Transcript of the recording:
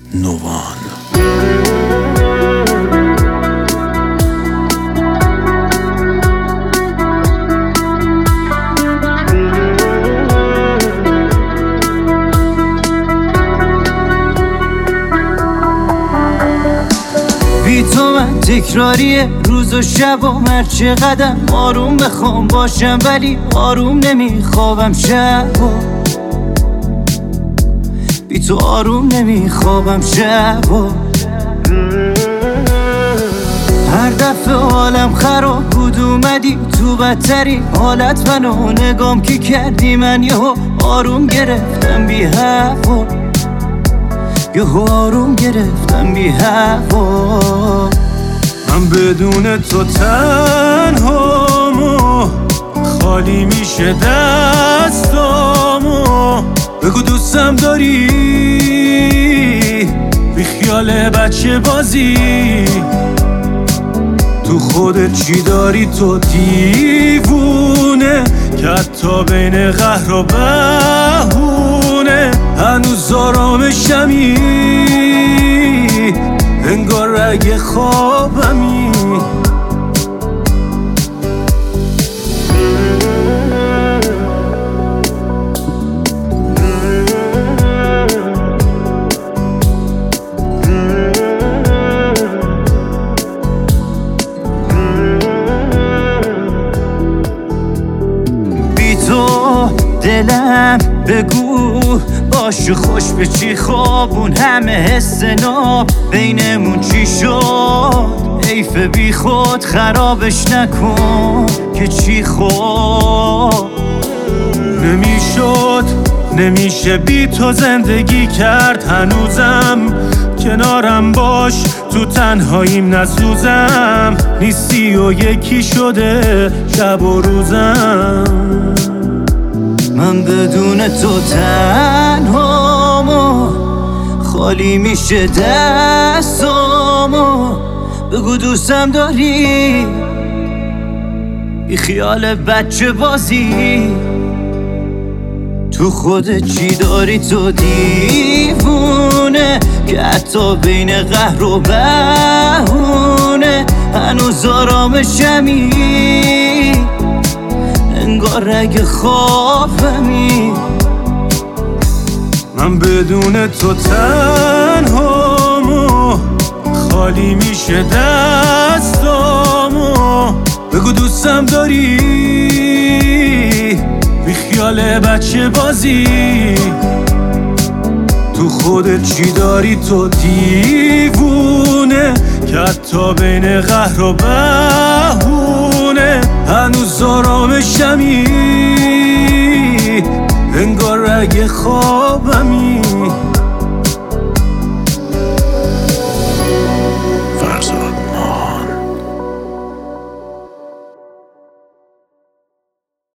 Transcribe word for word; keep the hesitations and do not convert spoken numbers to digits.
نوان. بی تو من تکراریه روز و شب و مرچه قدم آروم بخوام باشم ولی آروم نمیخوابم شب و بی تو آروم نمیخوابم شب و هر دفعه حالم خراب بود اومدی تو بدترین حالت منو نگام که کردی من یهو آروم گرفتم بی هوا یهو آروم گرفتم بی هوا. من بدون تو تنهامو خالی میشه دستامو بگو دوستم داری بی خیال بچه بازی تو خودت چی داری تو دیوونه که حتی بین قهر و بهونه هنوز آرامشمی انگار رگ خوابمی. بی تو دلم بگو باش خوش به چی خوابون همه حس ناب بینمون چی شد حیف بی خود خرابش نکن که چی خود نمیشد نمیشه بی تو زندگی کرد هنوزم کنارم باش تو تنهاییم نسوزم نیستی و یکی شده شب و روزم. من بدون تو تنهامو خالی میشه دستامو بگو دوستم داری بی خیال بچه بازی تو خودت چی داری تو دیوونه که حتی بین قهر و بهونه هنوز آرامشمی انگار رگ خوابمی. من بدون تو تنهامو خالی میشه دستامو بگو دوستم داری بی خیال بچه بازی تو خودت چی داری تو دیوونه که حتی بین قهر و بهونه هنوز آرامشمی انگار رگ خوابمی.